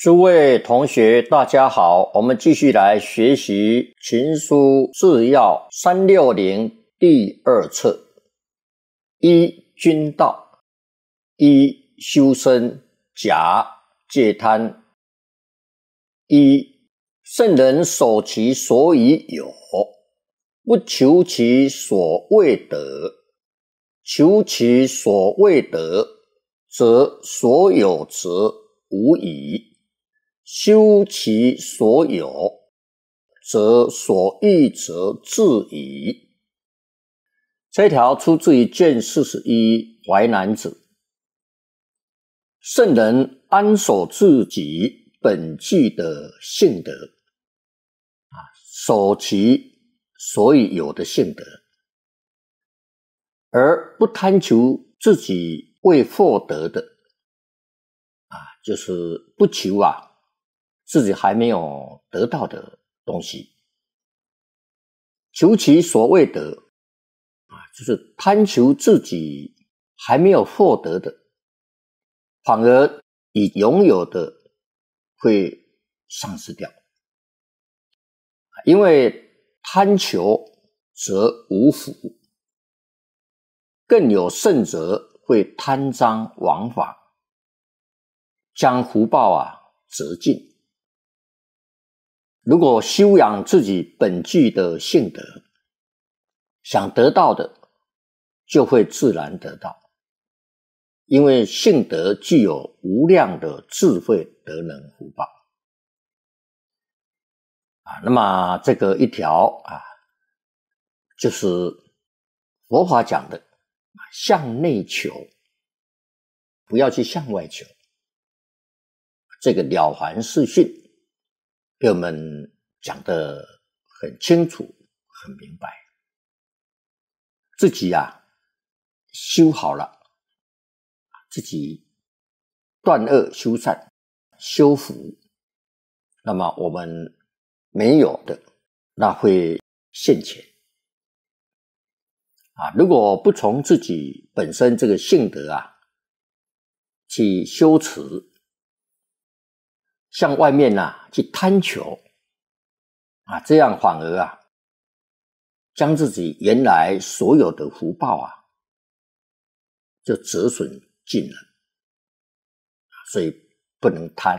诸位同学大家好，我们继续来学习群书治要360第2册。一、君道。一、修身。甲、戒贪。一、圣人守其所以有，不求其所谓得。求其所谓得，则所有则无矣。修其所有，则所欲则至矣。这条出自于卷41淮南子。圣人安守自己本具的性德，守其所以有的性德，而不贪求自己未获得的，就是不求自己还没有得到的东西。求其所谓得，就是贪求自己还没有获得的，反而已拥有的会丧失掉。因为贪求则无福，更有甚者会贪赃枉法，将福报折尽。如果修养自己本具的性德，想得到的就会自然得到，因为性德具有无量的智慧、德能、福报。那么这个一条就是佛法讲的向内求，不要去向外求。这个了凡四训给我们讲得很清楚、很明白。自己修好了，自己断恶修善，修福，那么我们没有的，那会现前。如果不从自己本身这个性德去修持，向外面去贪求这样反而将自己原来所有的福报就折损尽了。所以不能贪。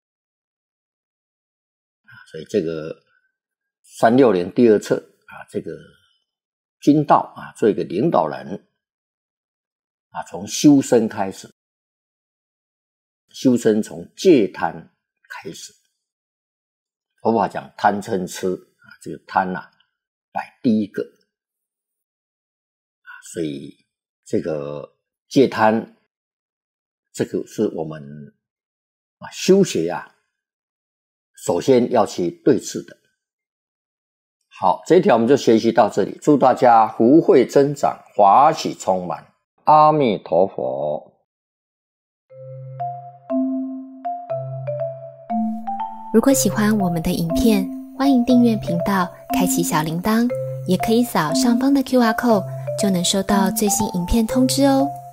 所以这个360第2册这个君道做一个领导人从修身开始，修身从戒贪开始。佛法讲贪嗔痴这个贪摆第一个所以这个戒贪，这个是我们修学首先要去对治的。好，这一条我们就学习到这里，祝大家福慧增长，法喜充满，阿弥陀佛。 如果喜欢我们的影片，欢迎订阅频道，开启小铃铛，也可以扫上方的 QR code，就能收到最新影片通知哦。